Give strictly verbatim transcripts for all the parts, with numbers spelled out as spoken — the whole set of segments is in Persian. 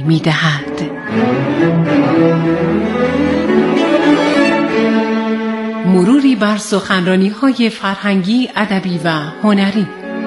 می‌دهد. مروری بر سخنرانی‌های فرهنگی، ادبی و هنری.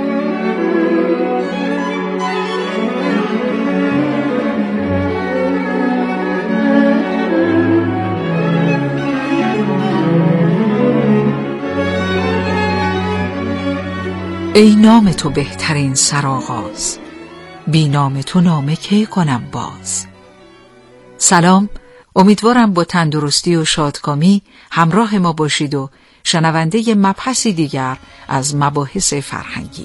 ای نام تو بهترین سرآغاز، بی نام تو نامه کی کنم باز. سلام، امیدوارم با تندرستی و شادکامی همراه ما باشید و شنونده مبحثی دیگر از مباحث فرهنگی.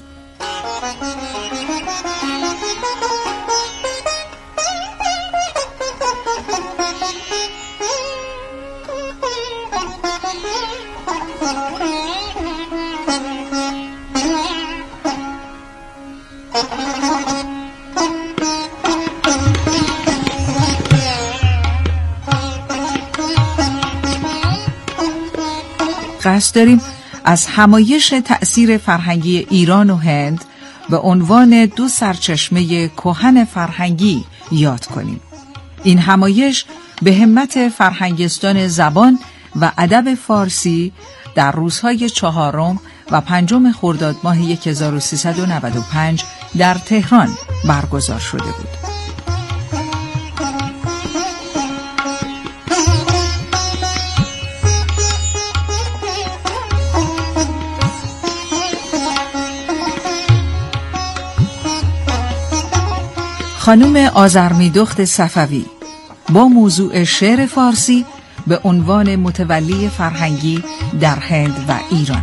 قصد داریم از همایش تأثیر فرهنگی ایران و هند به عنوان دو سرچشمه کهن فرهنگی یاد کنیم. این همایش به همت فرهنگستان زبان و ادب فارسی در روزهای چهارم و پنجم خرداد ماه هزار و سیصد و نود و پنج در تهران برگزار شده بود. خانم آذرمیدخت صفوی با موضوع شعر فارسی به عنوان متولی فرهنگی در هند و ایران.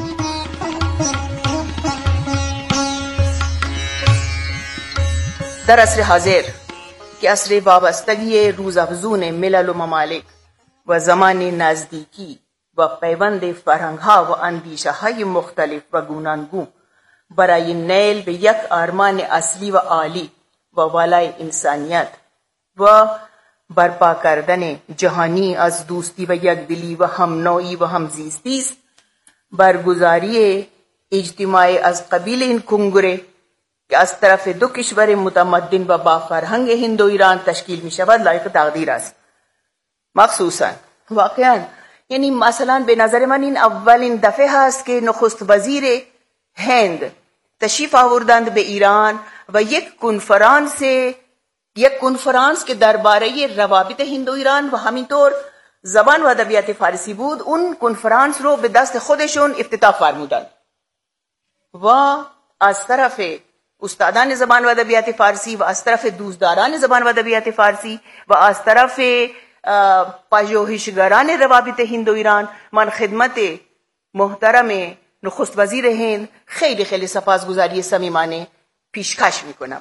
در عصر حاضر که عصر وابستگی روزافزون ملل و ممالک و زمان نزدیکی و پیوند فرهنگ‌ها و اندیشه‌های مختلف و گوناگون برای نیل به یک آرمان اصلی و عالی و والای انسانیت و برپا کردن جهانی از دوستی و یکدلی و هم نوعی و همزیستی است، برگزاری اجتماع از قبیل این کنگره که از طرف دو کشور متمدن و با فرهنگ هند و ایران تشکیل می شود لایق تقدیر است. مخصوصا واقعا یعنی مثلا به نظر من این اولین دفعه هست که نخست وزیر هند تشریف آوردند به ایران و یک کنفرانس یک کنفرانس که درباره روابط هند و ایران و همینطور زبان و ادبیات فارسی بود، اون کنفرانس رو به دست خودشون افتتاح فرمودند و از طرف استادان زبان و ادبیات فارسی و از طرف دوستداران زبان و ادبیات فارسی و از طرف پژوهشگران روابط هند و ایران من خدمت محترم نخست وزیر هند خیلی خیلی سپاسگزاری صمیمانه پیشکش میکنم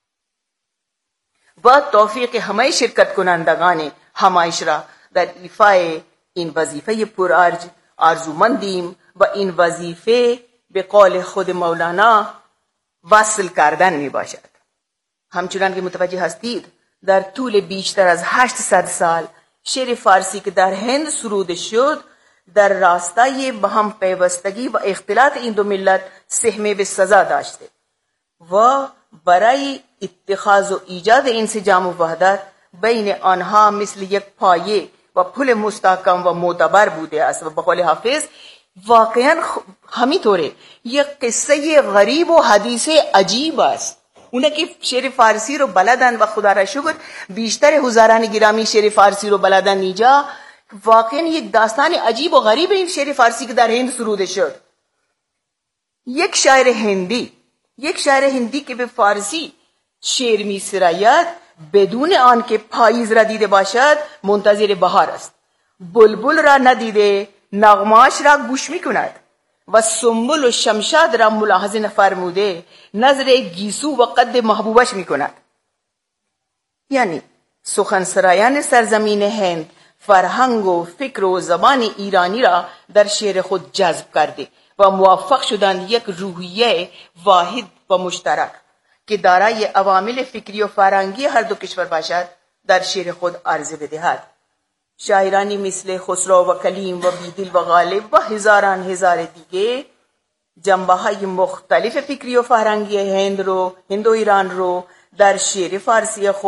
و توفیق همه شرکت کنندگان همایش را در ایفای این وظیفه پرارج آرزومندیم و این وظیفه به قول خود مولانا وصل کردن می باشد. همچنان که متوجه هستید در طول بیشتر از هشتصد سال شعر فارسی که در هند سروده شد در راستای به هم پیوستگی و اختلاط این دو ملت سهم به سزا داشته و برای اتخاذ و ایجاد انسجام و وحدت بین آنها مثل یک پایه و پل مستحکم و معتبر بوده است و به قول حافظ واقعا همینطوره. یک قصه غریب و حدیث عجیب است. اونا که شعر فارسی رو بلدن و خدا را شکر بیشتر هزاران گرامی شعر فارسی رو بلدن اینجا، واقعا یک داستان عجیب و غریب این شعر فارسی که در هند سروده شد. یک شاعر هندی یک شاعر هندی که به فارسی شعر می سراید بدون آن که پاییز را دیده باشد منتظر بهار است. بلبل را ندیده نغماش را گوش می کند و سنبل و شمشاد را ملاحظه نفرموده نظر گیسو و قد محبوبش می کند. یعنی سخنسرایان سرزمین هند فرهنگ و فکر و زبان ایرانی را در شعر خود جذب کرده و موفق شدند یک روحیه واحد و مشترک که دارای عوامل فکری و فرهنگی هر دو کشور باشد در شعر خود عرضه بدهد. شاعرانی مثل خسرو و کلیم و بیدل و غالب و هزاران هزار دیگه جنبه های مختلف فکری و فرهنگی هند رو هند و ایران رو در شعر فارسی خود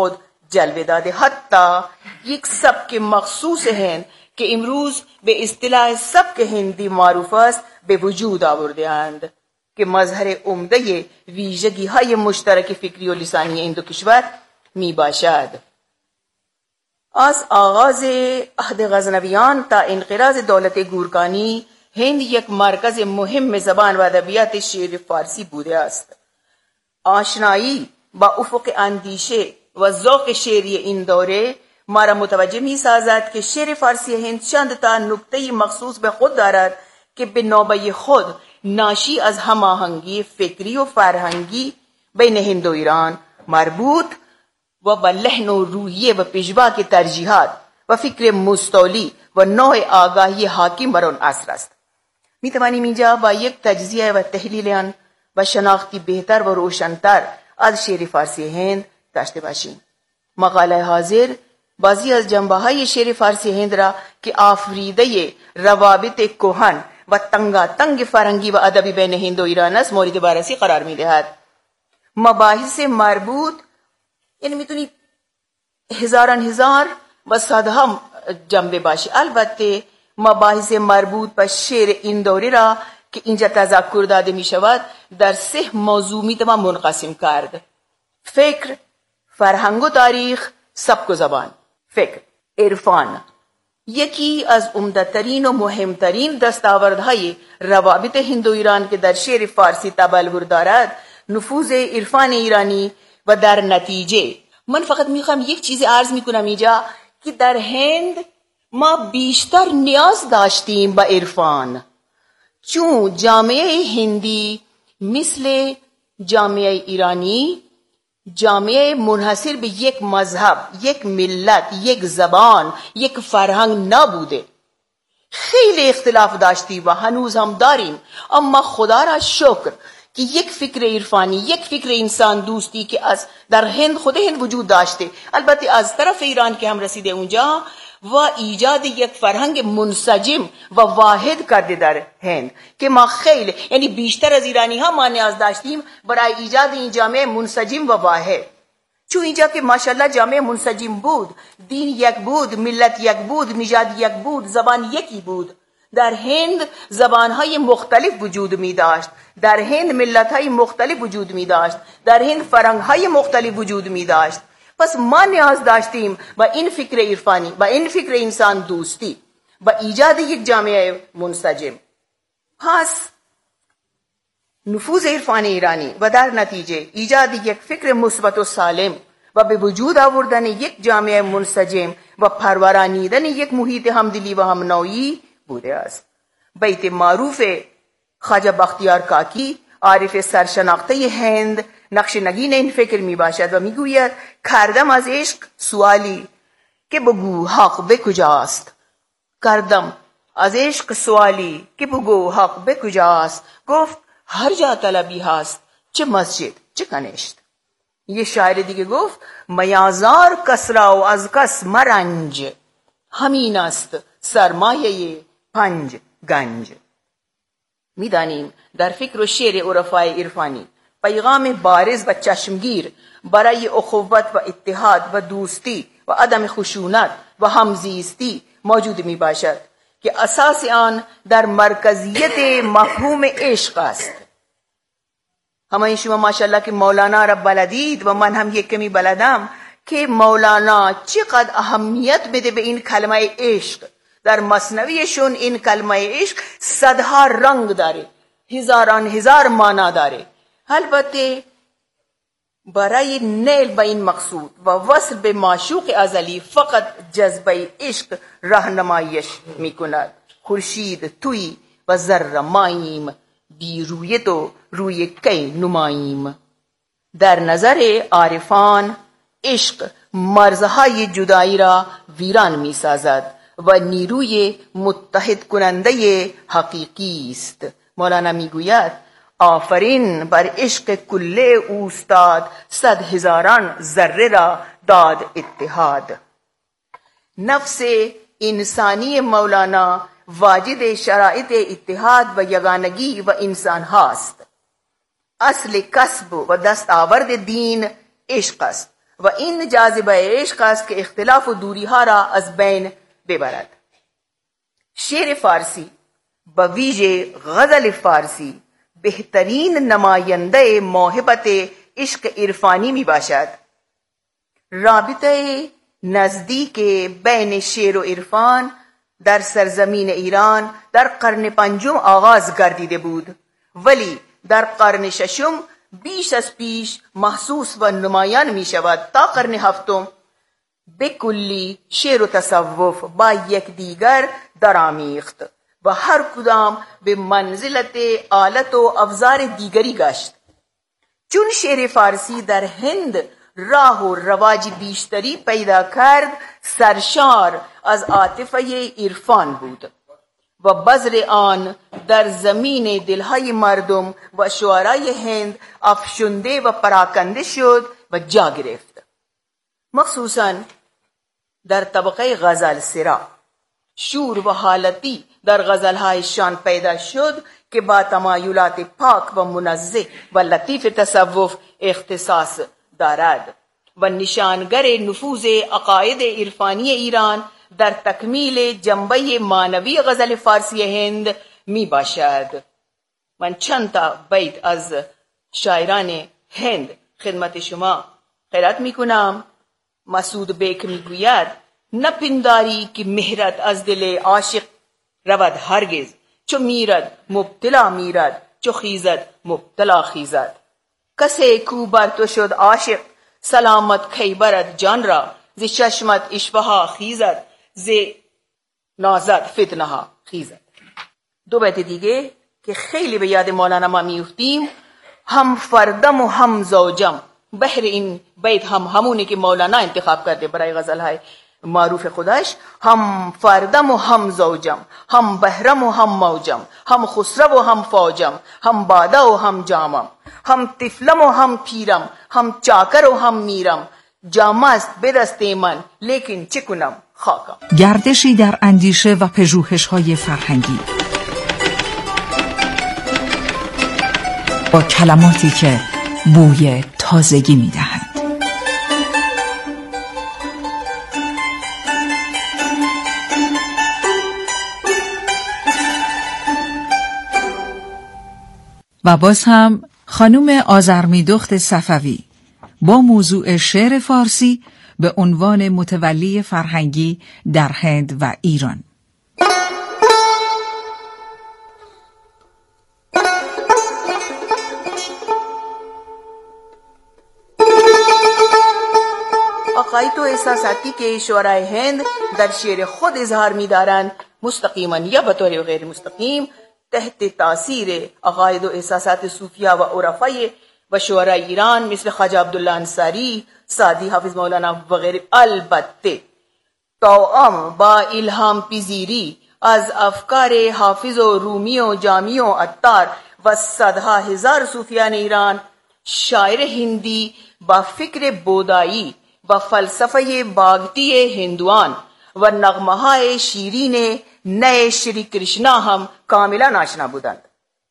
جلوه داده. حتی یک سبک مخصوص هند که امروز به اصطلاح سبک هندی معروف است به وجود آورده اند که مظهر عمده ویژگی های مشترک فکری و لسانی این دو کشور می باشد. از آغاز عهد غزنویان تا انقراض دولت گورکانی هند یک مرکز مهم زبان و ادبیات شعر فارسی بوده است. آشنایی با افق اندیشه و ذوق شعری این دوره ما را متوجه می سازد که شعر فارسی هند چند تا نکته مخصوص به خود دارد که به نوبه خود ناشی از هماهنگی فکری و فرهنگی بین هند و ایران مربوط و با لحن و روحیه و پیشواک ترجیحات و فکر مستولی و نوع آگاهی حاکم بر آن عصر است. می توانیم اینجا با یک تجزیه و تحلیل آن و شناختی بهتر و روشن‌تر از شعر فارسی هند داشته باشیم. مقاله حاضر بعضی از جنبه‌های شعر فارسی هند را که آفریده روابط کهن و تنگاتنگ فرهنگی و ادبی بین هند و ایران است مورد بررسی قرار می‌دهد. مباحث مربوط یعنی میتونی هزاران هزار و صدها جنبه باشه. البته مباحث مربوط به شعر این دوره را که اینجا تذکر داده می شود در سه موضوع می توان منقسم کرد: فکر، فرهنگ و تاریخ، سبک و زبان. فکر، عرفان یکی از عمده‌ترین و مهمترین دستاوردهای روابط هند و ایران که در شعر فارسی تبلور دارد نفوذ عرفان ایرانی و در نتیجه من فقط میخوام یک چیزی عرض میکنم اینجا که در هند ما بیشتر نیاز داشتیم به عرفان، چون جامعه هندی مثل جامعه ایرانی جامعه منحصر به یک مذهب، یک ملت، یک زبان، یک فرهنگ نبوده. خیلی اختلاف داشتی و هنوز هم داریم، اما خدا را شکر که یک فکر عرفانی، یک فکر انسان دوستی که از در هند خود هند وجود داشته، البته از طرف ایران که هم رسیده اونجا و ایجاد یک فرهنگ منسجم و واحد کرده در هند که ما خیلی یعنی بیشتر از ایرانی ها ما نیاز داشتیم برای ایجاد این جامعه منسجم و واحد. چون اینجا که ماشاءالله جامعه منسجم بود، دین یک بود، ملت یک بود، نژاد یک بود، زبان یکی بود. در هند زبانهای مختلف وجود می داشت، در هند ملتهای مختلف وجود می داشت، در هند فرهنگهای مختلف وجود می داشت. پس ما نیاز داشتیم با این فکر عرفانی، با این فکر انسان دوستی، با ایجاد یک جامعه منسجم. پس نفوذ عرفان ایرانی و در نتیجه ایجاد یک فکر مثبت و سالم و به وجود آوردن یک جامعه منسجم و پرورانیدن یک محیط همدلی و همنوعی بوده است. بیت معروف خواجه بختیار کاکی عارف سرشناخته هند نقش نگین این فکر می باشد و می گوید کردم از عشق سوالی که بگو حق به کجاست. کردم از عشق سوالی که بگو حق به کجاست. گفت هر جا طلبی هست، چه مسجد چه کنشت. یه شاعر دیگه گفت میازار کس را و از کس مرنج، همین است سرمایه پنج گنج. میدانیم در فکر و شعر عرفای عرفانی پیغام بارز و چشمگیر برای اخوت و اتحاد و دوستی و عدم خشونت و همزیستی موجود می باشد که اساس آن در مرکزیت مفهوم عشق است. همه شما ماشاءالله که مولانا را بلدید و من هم یک کمی بلدم که مولانا چقدر اهمیت بده به این کلمه عشق. در مثنویشون این کلمه عشق صدها رنگ داره، هزاران هزار معنا داره. البته برای نیل به این مقصود و وصل به معشوق ازلی فقط جذبه عشق راهنماییش میکند. خورشید توی و ذره ماییم، بی روی تو روی کی نماییم. در نظر عارفان عشق مرزهای جدایی را ویران میسازد و نیروی متحد کننده حقیقی است. مولانا میگوید آفرین بر عشق کله اوستاد، صد هزاران ذره را داد اتحاد. نفس انسانی مولانا واجد شرایط اتحاد و یگانگی و انسان هاست. اصل کسب و دستاورد دین عشق است. و این جاذبه عشق است که اختلاف و دوری ها را از بین ببرد. شعر فارسی به ویژه غزل فارسی بهترین نماینده موهبت عشق عرفانی می باشد. رابطه نزدیک بین شعر و عرفان در سرزمین ایران در قرن پنجم آغاز گردیده بود، ولی در قرن ششم بیش از پیش محسوس و نمایان می شود. تا قرن هفتم به کلی شعر و تصوف با یکدیگر درآمیخت و هر کدام به منزلت آلت و افزار دیگری گشت. چون شعر فارسی در هند راه و رواج بیشتری پیدا کرد، سرشار از عاطفه عرفان بود و بذر آن در زمین دلهای مردم و شعرای هند افشنده و پراکنده شد و جا گرفت. مخصوصاً در طبقه غزل سرا شور و حالتی در غزلهایشان پیدا شد که با تمایلات پاک و منزه و لطیف تصوف اختصاص دارد و نشانگر نفوذ عقاید عرفانی ایران در تکمیل جنبه معنوی غزل فارسی هند می باشد. من چند تا بیت از شاعران هند خدمت شما قرائت می کنم. مسعود بیک می گوید: نپنداری که مهرت از دل عاشق رود هرگز، چو میرد مبتلا میرد، چو خیزد مبتلا خیزد. کسی کو بر تو شد عاشق، سلامت کی برد جان را، ز چشمت اشوه ها خیزد، ز نازد فتنه ها خیزد. دو بیت دیگه که خیلی به یاد مولانا ما میفتیم: هم فردم و هم زوجم. بهر این بیت هم همونه که مولانا انتخاب کرده برای غزلهای معروف خودش. هم فردم و هم زوجم، هم بهرم و هم موجم، هم خسرو و هم فوجم، هم باده و هم جامم، هم طفلم و هم پیرم، هم چاکر و هم میرم. جام است به دست من لیکن چه کنم خاکم. گردشی در اندیشه و پژوهش‌های فرهنگی با کلماتی که بوی تازگی می‌دهند. و باز هم خانم آذرمیدخت صفوی با موضوع شعر فارسی به عنوان متولی فرهنگی در هند و ایران. عقاید و احساساتی که شعرای هند در شعر خود اظهار می دارند، مستقیما یا به طور غیر مستقیم تحت تاثیر عقاید و احساسات صوفیه و عرفای و شعرای ایران مثل خواجه عبدالله انصاری، سعدی، حافظ مولانا و غیره، البته توأم با الهام پذیری از افکار حافظ و رومی و جامی و عطار و صدها هزار صوفیان ایران، شاعر هندی با فکر بودایی و فلسفه باگتی هندوان و نغمه های شیرین نئے شری کرشنا هم کاملا آشنا بودند.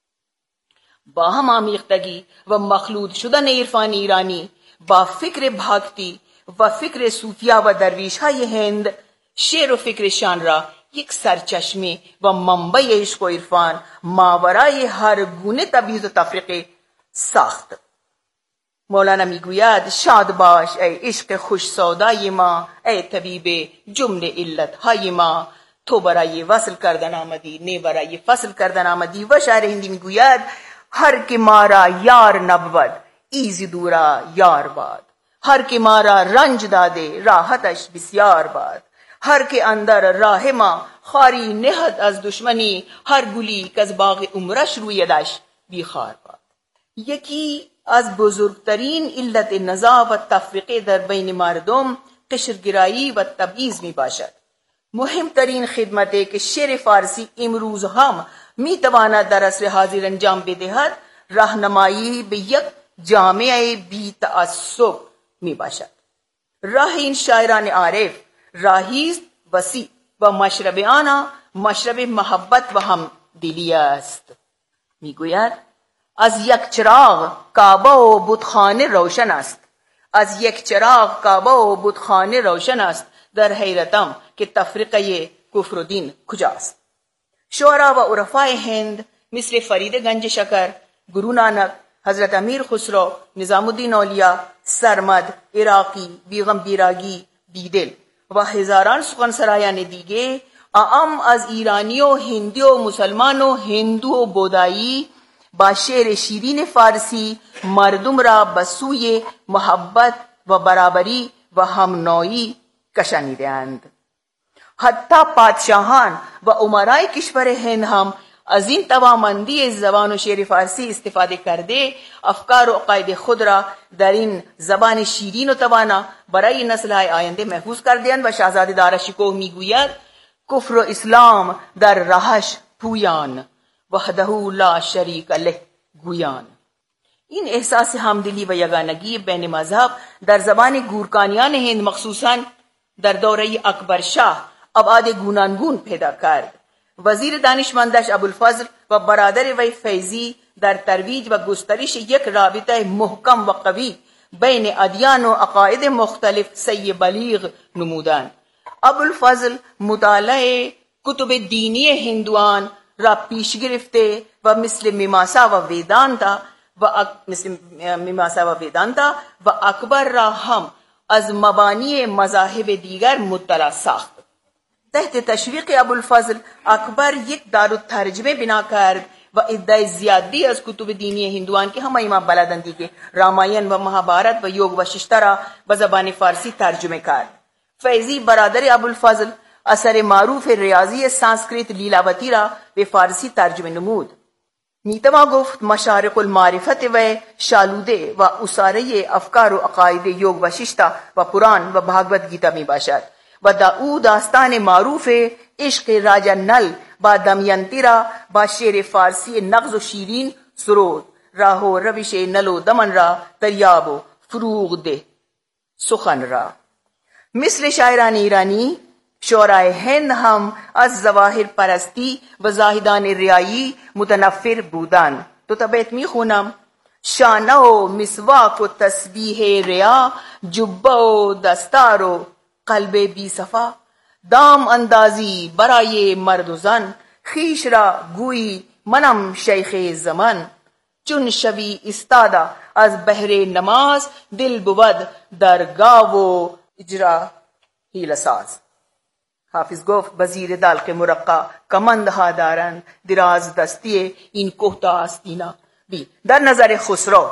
با هم آمیختگی و مخلوط شدن عرفان ایرانی با فکر بھاکتی و فکر صوفیه و درویش های هند، شعر و فکرشان را یک سرچشمه و منبع عشق و عرفان ماورای هر گونه تبعیض و تفرقه ساخت. مولانا میگوید: شاد باش ای عشق خوش سودای ما، ای طبیب جمله علت های ما، تو برای وصل کردن آمدی، نه برای فصل کردن آمدی. و شاعر هندی میگوید: هر که ما را یار نبود ایزی دورا یار باد، هر که ما را رنج داده راحتش بسیار باد، هر که اندر راه ما خاری نهد از دشمنی، هر گلی که از باغ عمرش رویدش بیخار باد. یکی از بزرگترین علت نزاع و تفرقه در بین مردم قشرگرایی و تبعیض می باشد. مهمترین خدمتی که شعر فارسی امروز هم می تواند در عصر حاضر انجام بدهد، راهنمایی به یک جامعه بی تعصب می باشد. راه این شاعران عارف راهی است وسیع و مشرب آنها مشرب محبت و همدلی است. می گوید: از یک چراغ کعبه و بتخانه روشن است، از یک چراغ کعبه و بتخانه روشن است، در حیرتم که تفرقه کفر و دین کجاست. شعرا و عرفای هند مثل فرید گنج شکر، گرو نانک، حضرت امیر خسرو، نظام الدین اولیا، سرمد، عراقی، بیغم بیراگی، بیدل و هزاران سخنسرایان دیگه اعم از ایرانی و هندی و مسلمان و هندو و بودایی با شعر شیرین فارسی مردم را به سوی محبت و برابری و همنوعی کشانیدند. حتی پادشاهان و امرای کشور هند هم از این توانمندی زبان و شعر فارسی استفاده کرده افکار و عقاید خود را در این زبان شیرین و توانا برای نسل‌های آینده محفوظ کردند. و شاهزاده داراشکوه میگوید کفر و اسلام در راهش پویان، وحده لا شریک له گویان. این احساس همدلی و یگانگی بین مذهب در زبان گورکانیان هند مخصوصاً در دوره اکبر شاه ابعاد گوناگون پیدا کرد. وزیر دانشمندش ابوالفضل و برادر وی فیضی در ترویج و گسترش یک رابطه محکم و قوی بین ادیان و عقاید مختلف سعی بلیغ نمودند. ابوالفضل مطالعه کتب دینی هندوان را پیش گرفته و مثل میماسا و ویدانتا و اک... مثل میماسا و ویدانتا و اکبر را هم از مبانی مذاهب دیگر مطلع ساخت. تحت تشویق ابوالفضل اکبر یک دارالترجمه بنا کرد و ادعای زیادی از کتب دینی هندوان که همه ما بلدند که راماین و مهابارت و یوگ و ششتا را به زبان فارسی ترجمه کرد. فیضی برادر ابوالفضل اثر معروف ریاضی سانسکریت لیلاوتی را به فارسی ترجمه نمود. میتما گفت مشارق المعرفت و شالوده و اساره افکار و عقاید یوگ و ششتا و پران و بھاگوت گیتا می باشد و دا او داستان معروف عشق راجا نل با دمینتی را با شعر فارسی نغز و شیرین سرود. راه و روش نل و دمن را دریاب و فروغ ده سخن را. مثل شاعران ایرانی شعرای هند هم از ظواهر پرستی و زاهدان ریایی متنفر بودند. تو تبیت می خونم: شانه و مسواک و تسبیح ریا، جبه و دستار و قلب بی صفا، دام اندازی برای مرد و زن، خیش را گویی منم شیخ زمان، چون شوی استادا از بحر نماز، دل بود در گاو و اجرا حیل ساز. حافظ گفت بزیر دلق مرقع کمندها دارند، دراز دستی این کوهتا آستینا بی. در نظر خسرو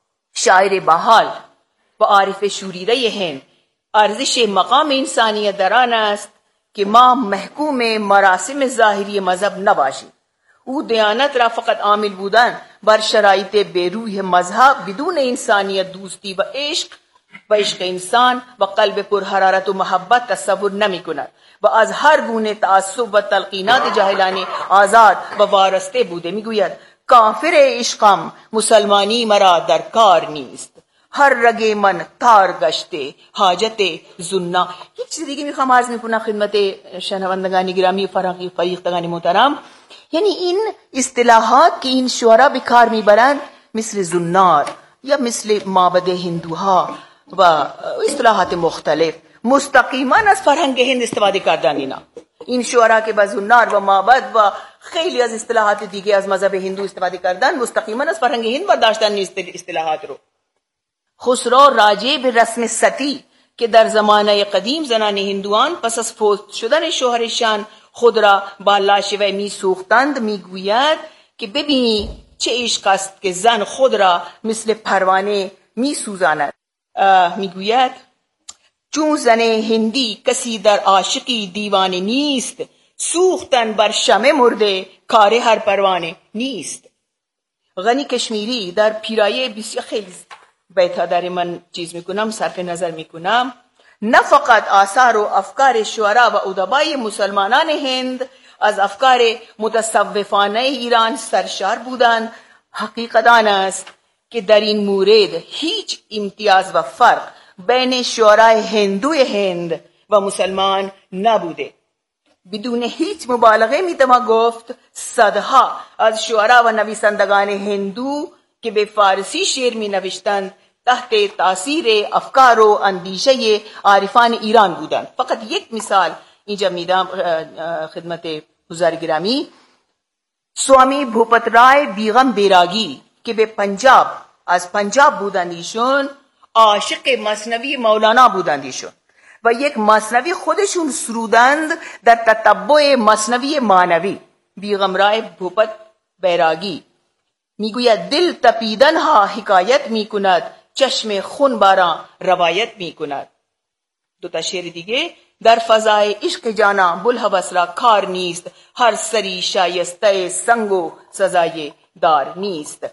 شاعر بحال و عارف شوریده هند ارزش مقام انسانیت در آن است که ما محکوم مراسم ظاهری مذهب نباشیم. او دیانت را فقط عامل بودن بر شرایط بیروح مذهب بدون انسانیت، دوستی و عشق و عشق انسان و قلب پر حرارت و محبت تصور نمی کند و از هر گونه تعصب و تلقینات جاهلانه آزاد و وارسته بوده. می گوید کافر عشقم مسلمانی مرا در کار نیست، هر رگ من تار گشته حاجت زنا. یک چیز دیگه میخوام عرض میکنم خدمت شنوندگان گرامی و فریختگان محترم، یعنی این اصطلاحات که این شعرا به کار میبرند مثل زنار یا مثل معبد هندوها و اصطلاحات مختلف مستقیما از فرهنگ هند استفاده کردن. اینا این شعرا که با زنار و معبد و خیلی از اصطلاحات دیگه از مذهب هندو استفاده کردن مستقیما از فرهنگ هند برداشتن نیست اصطلاحات رو. خسرو راجع به رسم ستی که در زمانه قدیم زنان هندوان پس از فوت شدن شوهرشان خود را با لاشوه می سوختند، می گوید که ببینی چه عشق است که زن خود را مثل پروانه می سوزاند. می گوید چون زن هندی کسی در عاشقی دیوانه نیست، سوختن بر شمع مرده کار هر پروانه نیست. غنی کشمیری در پیرایه بسیار خیلی بیتا در من چیز میکنم صرف نظر میکنم، نه فقط آثار و افکار شعرا و ادبای مسلمانان هند از افکار متصوفانه ایران سرشار بودند، حقیقت آن است که در این مورد هیچ امتیاز و فرق بین شعرای هندوی هند و مسلمان نبوده. بدون هیچ مبالغه میتوان گفت صدها از شعرا و نویسندگان هندو که به فارسی شعر می نوشتند تحت تاثیر افکار و اندیشه عارفان ایران بودند. فقط یک مثال اینجا میدم خدمت حضار گرامی. سوامی بھوپت رائے بیگم بیراگی که به پنجاب از پنجاب بودند، ایشون عاشق مثنوی مولانا بودند ایشون و یک مثنوی خودشون سرودند در تتبع مثنوی مانوی. بیگم رائے بھوپت بیراگی میگوید دل تپیدن ها حکایت میکند، چشم خون باران روایت میکند. دو تا شعر دیگه. در فضای عشق جانا بلهوس را کار نیست، هر سری شایسته سنگ و سزای دار نیست.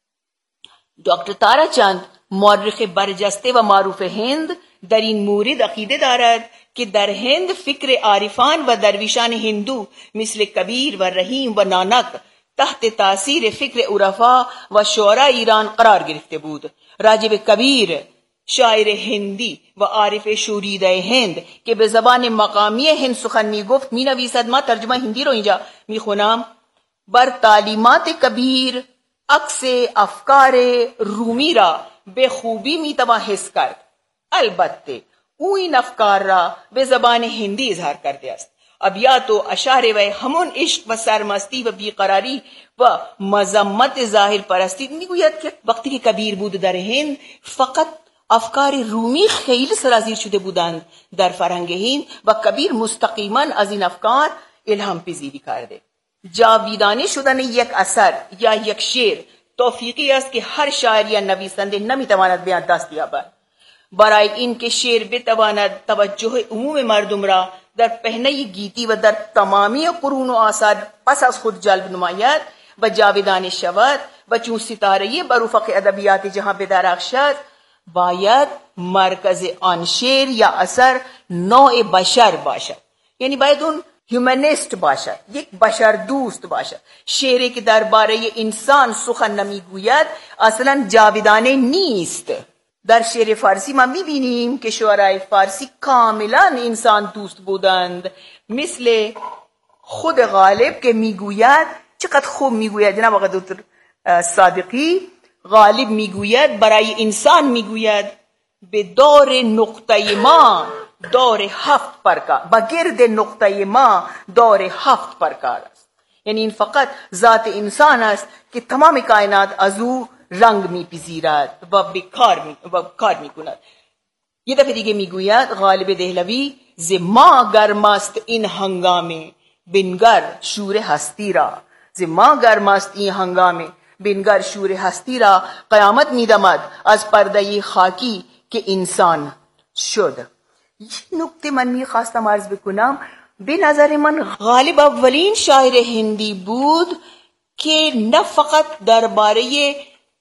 دکتر تارا چند مورخ برجسته و معروف هند در این مورد عقیده دارد که در هند فکر عارفان و درویشان هندو مثل کبیر و رحیم و نانک تحت تاثیر فکر عرفا و شعراء ایران قرار گرفته بود. راجب کبیر شاعر هندی و عارف شوریده هند که به زبان مقامی هند سخن می گفت می نویسد، ما ترجمه هندی رو اینجا می خونم: بر تعلیمات کبیر عکس افکار رومی را به خوبی می توان حس کرد، البته او این افکار را به زبان هندی اظهار کرده است. ابیات و اشعار و همون عشق و سرمستی و بیقراری و مذمت ظاهر پرستی. میگوید که وقتی که کبیر بود در هند فقط افکار رومی خیلی سرازیر شده بودند در فرهنگ هند و کبیر مستقیما از این افکار الهام پذیری کرده. جاویدانه شدن یک اثر یا یک شعر توفیقی است که هر شاعر یا نویسنده نمیتواند به آن دست یابد. برای این که شعر بتواند توجه عموم مردم را در پهنه گیتی و در تمامی قرون و آثار پس از خود جلب نماید و جاودانه شود و چون ستاره بر افق ادبیات جهان بدرخشد، باید مرکز آن شعر یا اثر نوع بشر باشد. یعنی باید اون هیومنیست باشد، یک بشر دوست باشد. شعری که درباره انسان سخن نمیگوید اصلا جاودانه نیست. در شعر فارسی ما میبینیم که شعرای فارسی کاملا انسان دوست بودند، مثل خود غالب که میگوید، چقدر خوب میگوید جناب آقای دکتر صادقی. غالب میگوید برای انسان میگوید به دور نقطه ما دور هفت پرکار، با گرد نقطه ما دور هفت پرکار است. یعنی این فقط ذات انسان است که تمام کائنات از او رنگ میپذیرد و به کار می و کار میکند. یه دفعه دیگه میگوید غالب دهلوی: ز ما گرم است این هنگامه بنگر شور هستی را. ز ما گرم است این هنگامه بنگر شور هستی را، قیامت میدمد از پرده خاکی که انسان شد. یک نکته من میخواستم عرض بکنم. به نظر من غالب اولین شاعر هندی بود که نه فقط درباره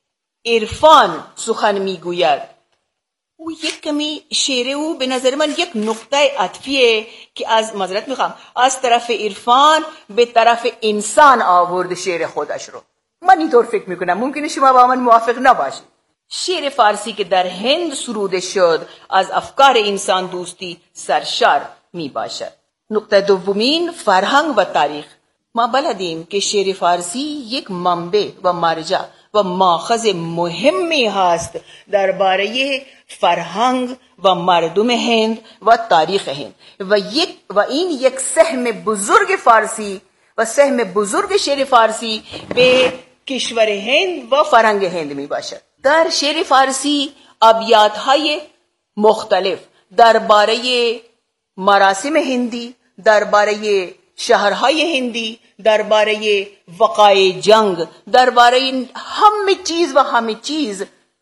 عرفان سخن میگوید، او یک کمی شعر او به نظر من یک نقطه عطفیه که از معذرت میخوام از طرف عرفان به طرف انسان آورد شعر خودش رو. من اینطور فکر میکنم، ممکنه شما با من موافق نباشید. شعر فارسی که در هند سروده شد از افکار انسان دوستی سرشار می باشد. نقطه دومین، فرهنگ و تاریخ. ما بلدیم که شعر فارسی یک منبع و مرجع و ماخذ مهمی هست درباره فرهنگ و مردم هند و تاریخ هند و یک و این یک سهم بزرگ فارسی و سهم بزرگ شعر فارسی به کشور هند و فرهنگ هند می باشد. در شعر فارسی ابیات‌های مختلف درباره مراسم هندی، درباره شهرهای هندی، درباره وقایع جنگ، درباره همه چیز و همه چیز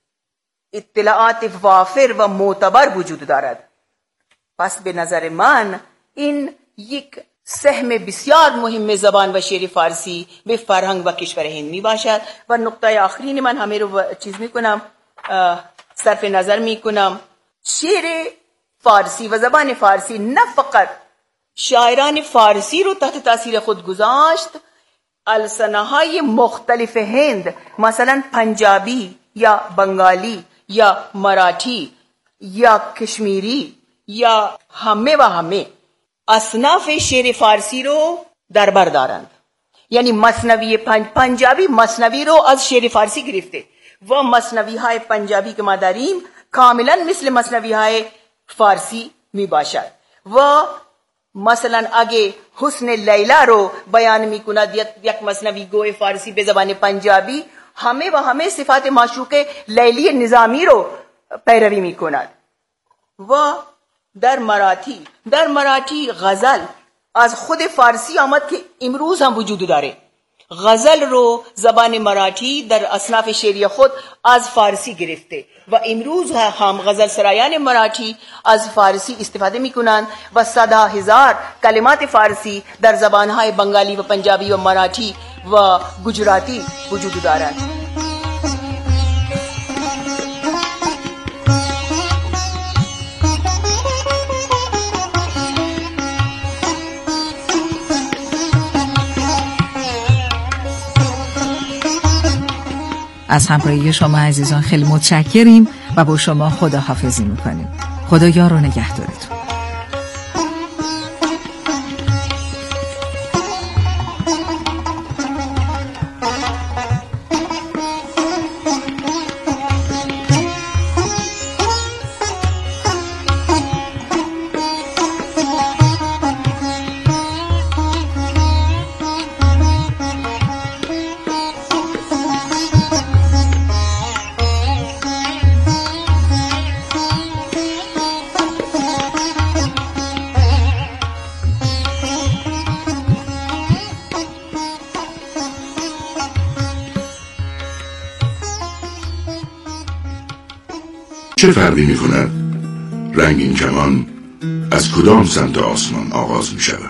اطلاعات وافر و معتبر وجود دارد. پس به نظر من این یک سهم بسیار مهم زبان و شعر فارسی به فرهنگ و کشور هند می باشد. و نقطه آخرین من همه رو چیز می کنم صرف نظر می کنم. شعر فارسی و زبان فارسی نه فقط شاعران فارسی رو تحت تاثیر خود گذاشت، السنه‌های مختلف هند مثلا پنجابی یا بنگالی یا مراఠی یا کشمیری یا همه و همه اصناف شعر فارسی رو در بر دارند. یعنی مثنوی پنج پنجابی مثنوی رو از شعر فارسی گرفته و مثنوی های پنجابی که ما داریم کاملا مثل مثنوی های فارسی می باشد. و مثلا اگه حسن لیلا رو بیان می کند یک مثنوی گوی فارسی به زبان پنجابی، همه و همه صفات معشوق لیلی نظامی رو پیروی می کند. و در مراఠی در مراఠی غزل از خود فارسی آمد که امروز هم وجود داره. غزل رو زبان مراఠی در اصناف شعری خود از فارسی گرفته و امروز هم غزل سرایان مراఠی از فارسی استفاده می کنند و صدها هزار کلمات فارسی در زبانهای بنگالی و پنجابی و مراఠی و گجراتی وجود دارند. از همراهی شما عزیزان خیلی متشکریم و با شما خداحافظی میکنیم. خدا یار و نگهدارتون. چه فرقی می کند رنگین کمان از کدام سمت آسمان آغاز می شود؟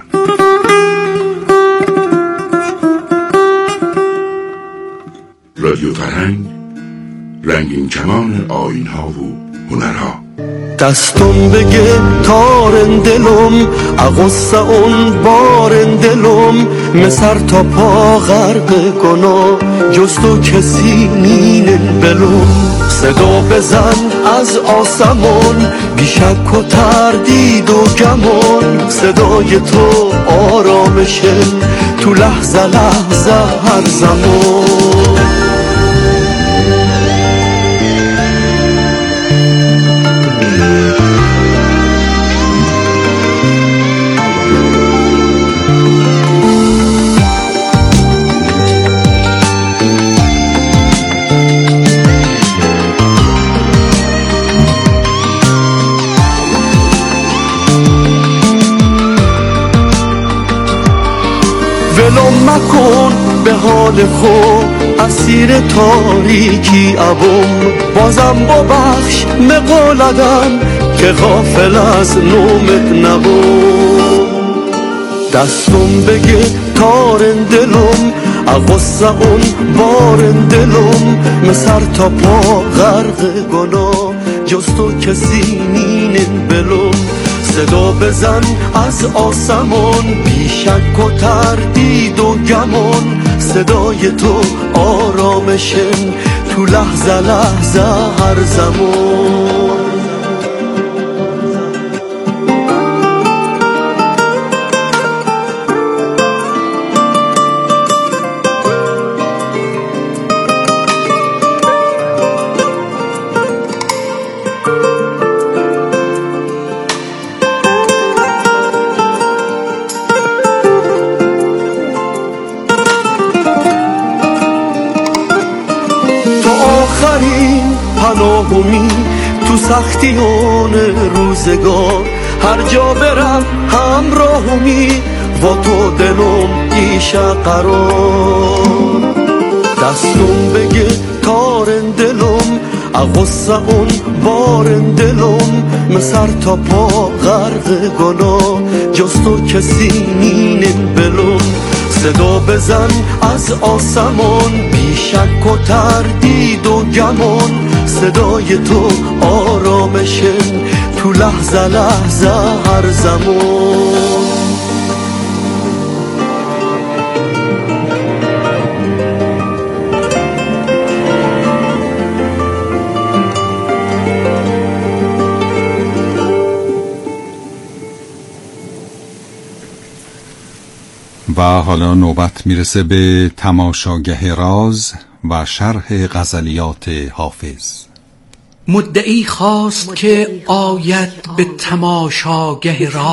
رادیو فرهنگ، رنگین کمان آیین ها و هنرها. دستم بگه تارن دلم اغصه اون بارن دلم مسر تا پا غرق گناه جستو کسی نینن بلوم صدا بزن از آسمان بیشک و تردید و گمان صدای تو آرامشه تو لحظه لحظه هر زمان ولم مکن به حال خود اسیر تاریکی ابم بازم با بخش مقالدم که غافل از نومت نبود دستم بگه تارن دلم اغصه اون بارن دلم مسر تا پا غرق گناه جستو کسی نینن بلوم صدا بزن از آسمان بیشک و تردید و گمان صدای تو آرامشن تو لحظه لحظه هر زمان پناهمی تو سختیان روزگار هر جا برم همراهمی و تو دلم ایشه قرار دستم بگه تارن دلم اغصه اون بارن دلم مسر تا پا غرق گناه جستو کسی نینن بلوم صدا بزن از آسمان بیشک و تردید و گمان صدای تو آرامشن تو لحظه لحظه هر زمان و حالا نوبت میرسه به تماشاگه راز و شرح غزلیات حافظ. مدعی خواست که آید به تماشاگه را